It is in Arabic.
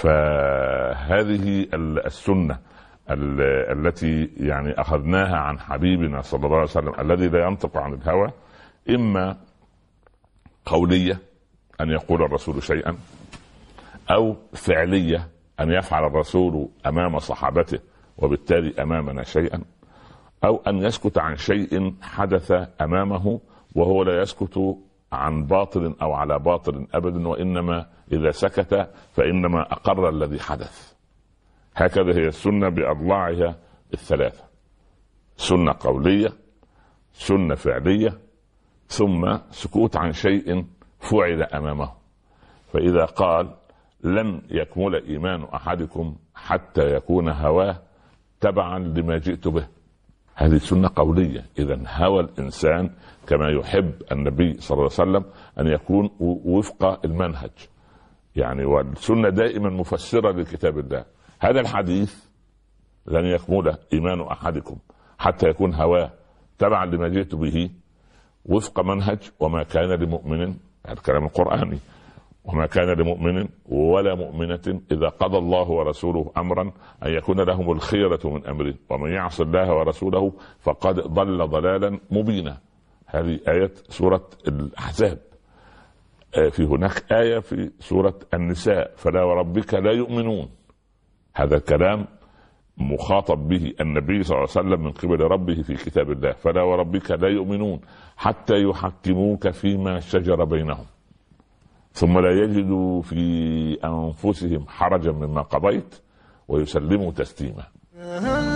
فهذه السنة التي يعني أخذناها عن حبيبنا صلى الله عليه وسلم الذي لا ينطق عن الهوى، إما قولية أن يقول الرسول شيئا، أو فعلية أن يفعل الرسول أمام صحابته وبالتالي أمامنا شيئا، أو أن يسكت عن شيء حدث أمامه وهو لا يسكت عن باطل أو على باطل أبدا، وإنما إذا سكت فإنما أقر الذي حدث. هكذا هي السنة بأضلاعها الثلاثة: سنة قولية، سنة فعلية، ثم سكوت عن شيء فعل أمامه. فإذا قال لن يكمل إيمان أحدكم حتى يكون هواه تبعا لما جئت به، هذه سنة قولية. إذن هوى الإنسان كما يحب النبي صلى الله عليه وسلم أن يكون وفق المنهج، يعني والسنة دائما مفسرة لكتاب الله. هذا الحديث لن يكمل إيمان أحدكم حتى يكون هواه تبعا لما جئت به وفق منهج وما كان لمؤمن، هذا الكلام القرآني، وما كان لمؤمن ولا مؤمنة إذا قضى الله ورسوله أمرا أن يكون لهم الخيرة من أمره ومن يعص الله ورسوله فقد ضل ضلالا مبينا. هذه آية سورة الأحزاب. في هناك آية في سورة النساء: فلا وربك لا يؤمنون. هذا الكلام مخاطب به النبي صلى الله عليه وسلم من قبل ربه في كتاب الله: فلا وربك لا يؤمنون حتى يحكموك فيما شجر بينهم ثم لا يجدوا في أنفسهم حرجا مما قضيت ويسلموا تسليما.